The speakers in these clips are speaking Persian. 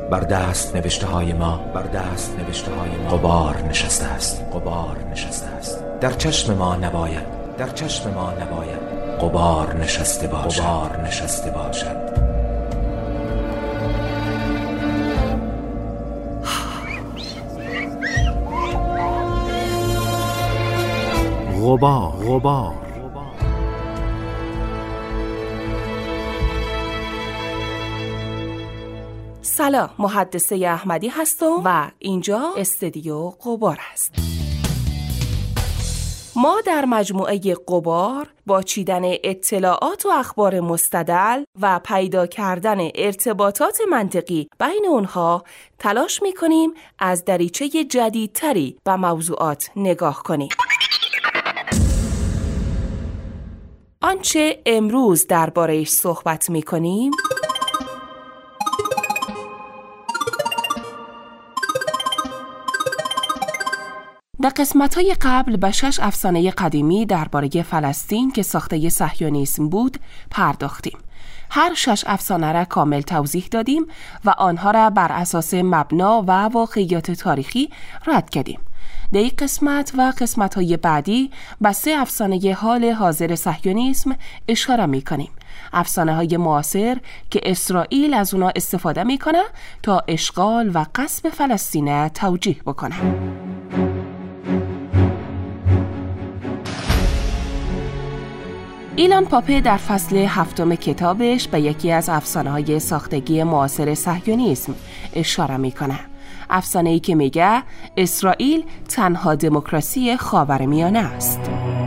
بر دست نوشته های ما غبار نشسته است. در چشم ما نباید غبار نشسته باشد. غبار. سلام، محدثه احمدی هستم و اینجا استودیو غبار است. ما در مجموعه غبار با چیدن اطلاعات و اخبار مستدل و پیدا کردن ارتباطات منطقی بین اونها تلاش می‌کنیم از دریچه جدیدتری به موضوعات نگاه کنیم. آنچه امروز درباره‌اش صحبت می‌کنیم در قسمت‌های قبل به 6 افسانه قدیمی درباره فلسطین که ساخته صهیونیسم بود پرداختیم. هر 6 افسانه را کامل توضیح دادیم و آنها را بر اساس مبنا و واقعیات تاریخی رد کردیم. در این قسمت و قسمت‌های بعدی به 3 افسانه حال حاضر صهیونیسم اشاره می‌کنیم. افسانه‌های معاصر که اسرائیل از اونا استفاده می‌کنه تا اشغال و غصب فلسطین توجیه بکنه. ایلان پاپه در فصل 7 کتابش به یکی از افسانه‌های ساختگی معاصر صهیونیسم اشاره می‌کنه. افسانه‌ای که میگه اسرائیل تنها دموکراسی خاورمیانه است.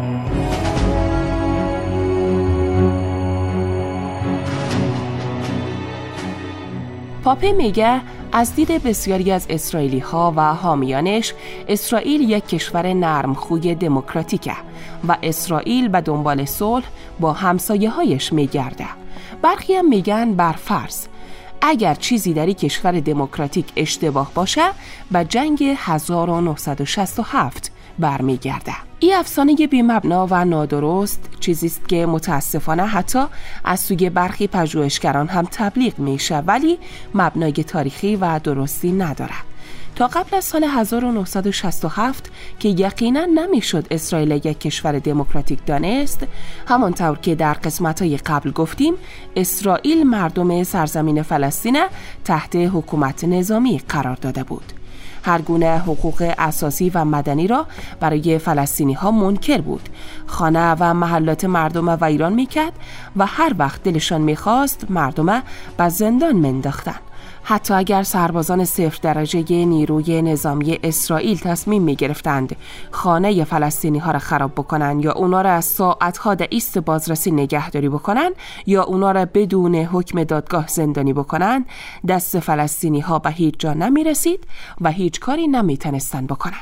پاپه میگه از دید بسیاری از اسرائیلی ها و حامیانش اسرائیل یک کشور نرمخوی دموکراتیکه و اسرائیل به دنبال صلح با همسایه هایش میگرده. برخی هم میگن برفرض اگر چیزی در این کشور دموکراتیک اشتباه باشه به جنگ 1967 برمیگرده. این افسانه بی مبنا و نادرست چیزیست که متاسفانه حتی از سوی برخی پژوهشگران هم تبلیغ میشه ولی مبنای تاریخی و درستی نداره. تا قبل از سال 1967 که یقینا نمیشد اسرائیل یک کشور دموکراتیک دانست، همانطور که در قسمت‌های قبل گفتیم اسرائیل مردم سرزمین فلسطین تحت حکومت نظامی قرار داده بود. هر گونه حقوق اساسی و مدنی را برای فلسطینی ها منکر بود. خانه و محلات مردم ویران میکرد و هر وقت دلشان میخواست مردم به زندان منداختن. حتی اگر سربازان 0 درجه نیروی نظامی اسرائیل تصمیم میگرفتند خانه فلسطینی ها را خراب بکنن یا اونا را از ساعتها در ایست بازرسی نگهداری بکنن یا اونا را بدون حکم دادگاه زندانی بکنن، دست فلسطینی ها به هیچ جا نمی رسید و هیچ کاری نمی تونستن بکنن.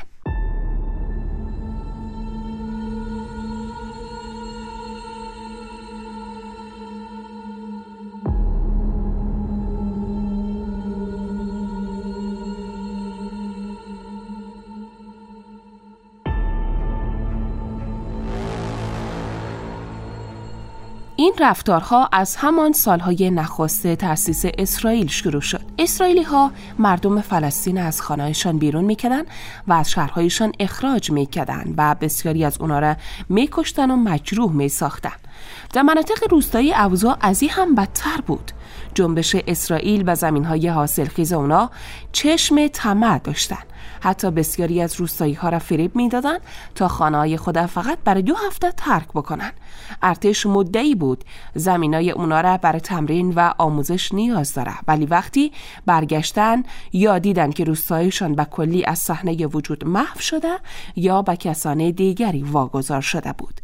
این رفتارها از همان سالهای نخست تأسیس اسرائیل شروع شد. اسرائیلی ها مردم فلسطین از خانه‌هایشان بیرون میکردن و از شهرهایشان اخراج میکردن و بسیاری از اونا را میکشتن و مجروح میساختن. در مناطق روستایی اوضاع از این هم بدتر بود. جنبش اسرائیل و زمینهای حاصلخیز اونا چشم طمع داشتن. حتی بسیاری از روستایی ها را فریب می دادن تا خانه‌های خود فقط برای 2 هفته ترک بکنن. ارتش مدعی بود زمینای اونا را برای تمرین و آموزش نیاز داره، ولی وقتی برگشتن یا دیدن که روستایشان به کلی از صحنه وجود محو شده یا به کسان دیگری واگذار شده بود.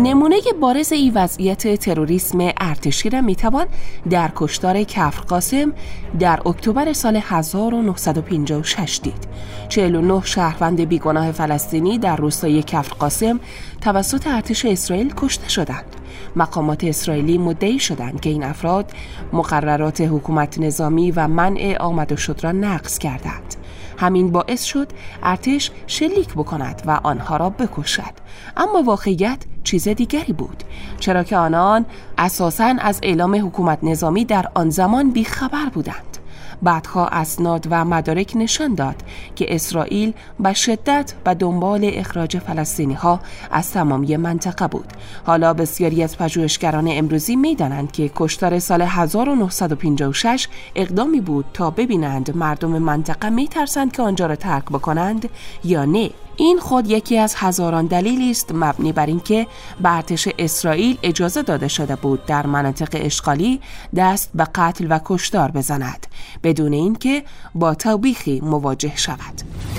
نمونه بارز این وضعیت تروریسم ارتشی را میتوان در کشتار کفر قاسم در اکتبر سال 1956 دید. 49 شهروند بیگناه فلسطینی در روستای کفر قاسم توسط ارتش اسرائیل کشته شدند. مقامات اسرائیلی مدعی شدند که این افراد مقررات حکومت نظامی و منع آمد و شد را نقض کردند. همین باعث شد ارتش شلیک بکند و آنها را بکشد. اما واقعیت چیز دیگری بود، چرا که آنان اساساً از اعلام حکومت نظامی در آن زمان بیخبر بودند. بعدها اسناد و مدارک نشان داد که اسرائیل به شدت به دنبال اخراج فلسطینی ها از تمامی منطقه بود. حالا بسیاری از پژوهشگران امروزی می‌دانند که کشتار سال 1956 اقدامی بود تا ببینند مردم منطقه می‌ترسند که آنجا را ترک بکنند یا نه. این خود یکی از هزاران دلیلی است مبنی بر اینکه به ارتش اسرائیل اجازه داده شده بود در مناطق اشغالی دست به قتل و کشتار بزند بدون اینکه با توبیخی مواجه شود.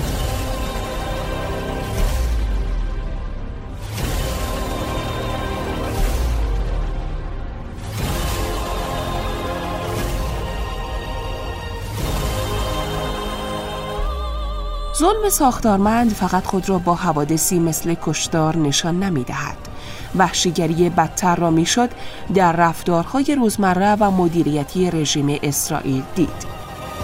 ظلم ساختارمند فقط خود را با حوادثی مثل کشتار نشان نمی‌دهد. وحشیگری بدتر را میشد در رفتارهای روزمره و مدیریتی رژیم اسرائیل دید.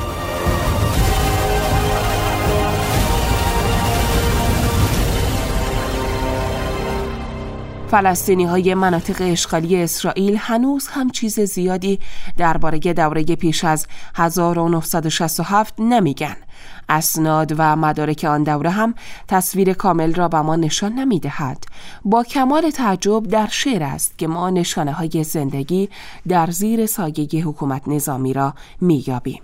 فلسطینی‌های مناطق اشغالی اسرائیل هنوز هم چیز زیادی درباره دوره پیش از 1967 نمیگن. اسناد و مدارک آن دوره هم تصویر کامل را به ما نشان نمیدهد. با کمال تعجب در شعر است که ما نشانه‌های زندگی در زیر سایه حکومت نظامی را می‌یابیم.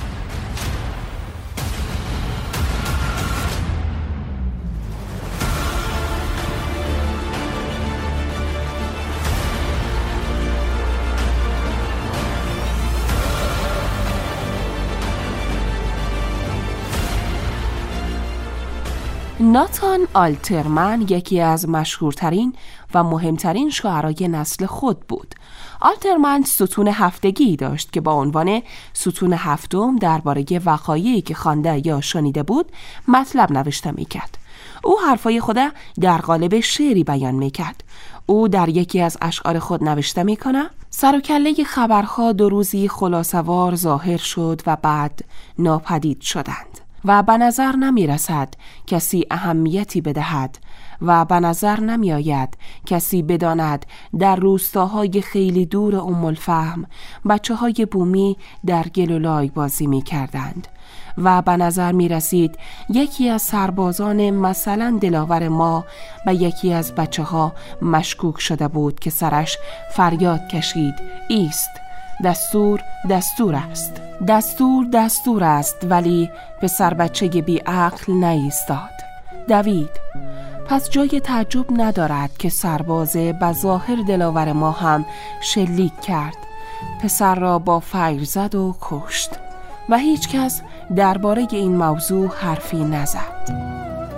ناتان آلترمن یکی از مشهورترین و مهمترین شاعرای نسل خود بود. آلترمن ستون هفتگی داشت که با عنوان ستون هفتم درباره وقایعی که خوانده یا شنیده بود مطلب نوشته میکرد. او حرفای خود در قالب شعری بیان میکرد. او در یکی از اشعار خود نوشته میکنه: سر و کله خبرها دو روزی خلاصوار ظاهر شد و بعد ناپدید شدند و به نظر نمی رسد کسی اهمیتی بدهد و به نظر نمی آید کسی بداند در روستاهای خیلی دور الفهم بچه های بومی در گل و لای بازی می کردند و به نظر می رسید یکی از سربازان مثلا دلاور ما به یکی از بچه ها مشکوک شده بود که سرش فریاد کشید: ایست، دستور است. دستور است، ولی پسر بچه بی عقل نایستاد. دوید. پس جای تعجب ندارد که سرباز به ظاهر دلاور ما هم شلیک کرد، پسر را با فیر زد و کشت و هیچ کس درباره این موضوع حرفی نزد.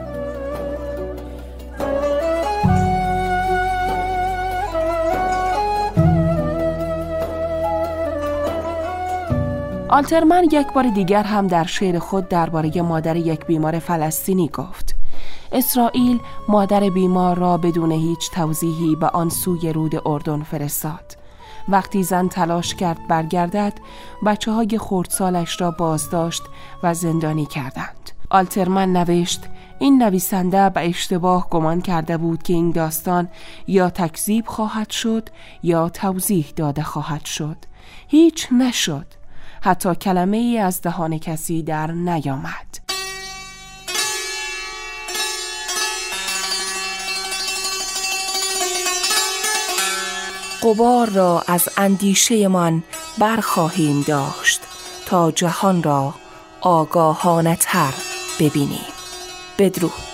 آلترمن یک بار دیگر هم در شعر خود درباره مادر یک بیمار فلسطینی گفت: اسرائیل مادر بیمار را بدون هیچ توضیحی به آن سوی رود اردن فرستاد. وقتی زن تلاش کرد برگردد، بچه‌های خردسالش را بازداشت و زندانی کردند. آلترمن نوشت: این نویسنده به اشتباه گمان کرده بود که این داستان یا تکذیب خواهد شد یا توضیح داده خواهد شد. هیچ نشد. حتی کلمه ای از دهان کسی در نیامد. غبار را از اندیشه من برخواهیم داشت تا جهان را آگاهانه تر ببینیم. بدرود.